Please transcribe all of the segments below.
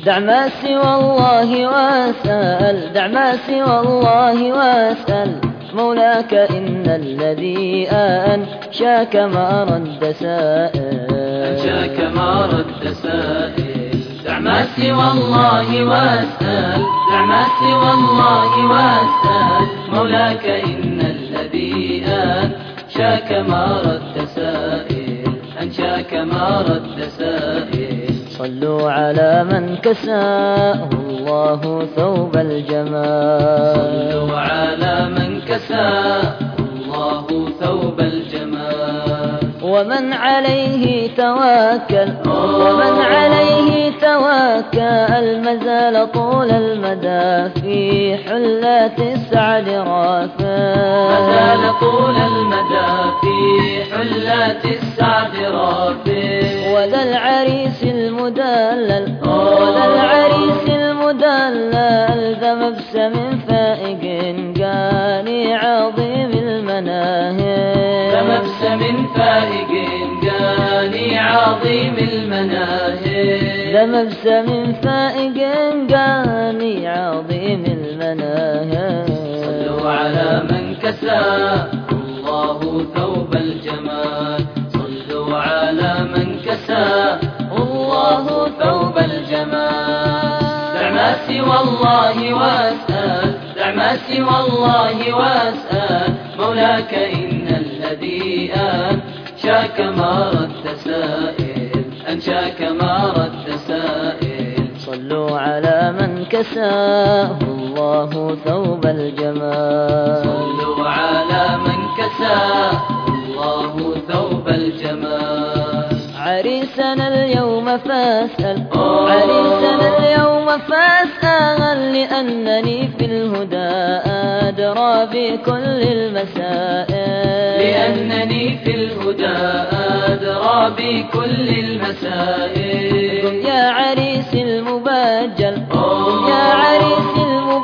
دع ما سوى الله واسأل، دع ما سوى الله واسأل مولاك إن الذي أنشاك ما رد سائل، أنشاك ما رد سائل. دع ما سوى الله واسأل، دع ما سوى الله واسأل مولاك إن الذي أنشاك ما رد سائل، أنشاك ما رد سائل. صلوا على من كساه الله ثوب الجمال، صلوا على من كساه الله ثوب الجمال. ومن عليه توكل، ومن عليه توكل ما زال طول المدى في حلة السعد رافع، ما زال طول المدى في حلة السعد رافع. وذا العريس المدلل، وذا العريس المدلل ذا مبسم فائق قاني عظيم المناهل، ذا مبسم فائق قاني عظيم المناهل، ذا مبسم فائق قاني عظيم المناهل. صلوا على من كساه الله ثوب الجمال، صلوا على من كساه الله ثوب الجمال. دع ما سوى الله واسأل، دع ما سوى الله واسأل مولاك إن الذي أنشاك ما رد سائل، أنشاك ما رد سائل. صلوا على من كساه الله ثوب الجمال، صلوا على من كساه الله ثوب الجمال. عريسنا اليوم فاسأل، عريسنا اليوم فاسأل لأنني في الهدى أدرى بكل المسائل، لأنني في الهدى أدرى بكل المسائل. قم يا عريس المبجل، قم يا عريس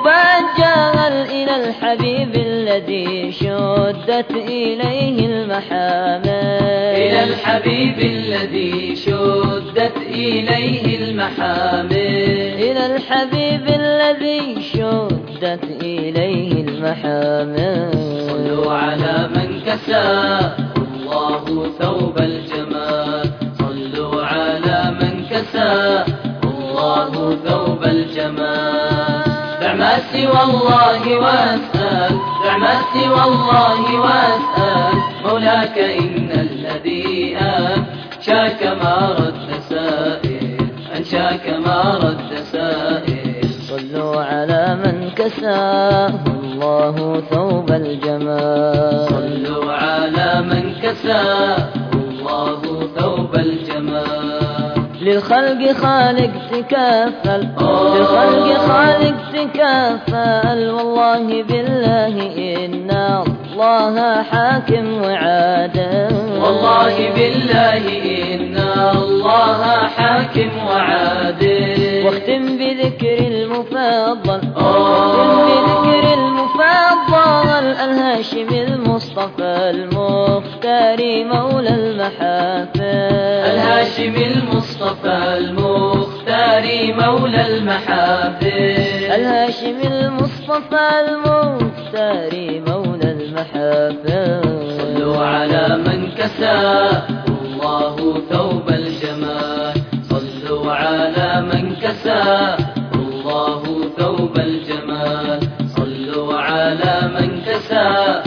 المبجل إلى الحبيب الذي شدت إليه المحامل، إلى الحبيب الذي شدت إليه المحامل، إلى الحبيب الذي شدت إليه المحامل. صلوا على من كساه الله ثوب الجمال، صلوا على من كساه الله ثوب الجمال. دع ما سوى الله واسأل، دع ما سوى الله واسأل مولاك إن الذي أنشاك ما رد سائل، أنشاك ما رد سائل. صلوا على من كساه الله ثوب الجمال، صلوا على من كساه الله ثوب الجمال. للخلق خالق تكافل، للخلق خالق تكافل والله بالله إن الله حاكم وعادل، والله بالله إن الله حاكم وعادل. واختم بذكر المفضل، واختم بذكر المفضل الهاشم المصطفى المختار مولى المحافل، الهاشم المصطفى المختار مولى المحافل، الهاشم المصطفى المختار مولى المحافل. صلوا على من كساه الله ثوب الجمال، صلوا على من كساه الله ثوب الجمال، صلوا على من كساه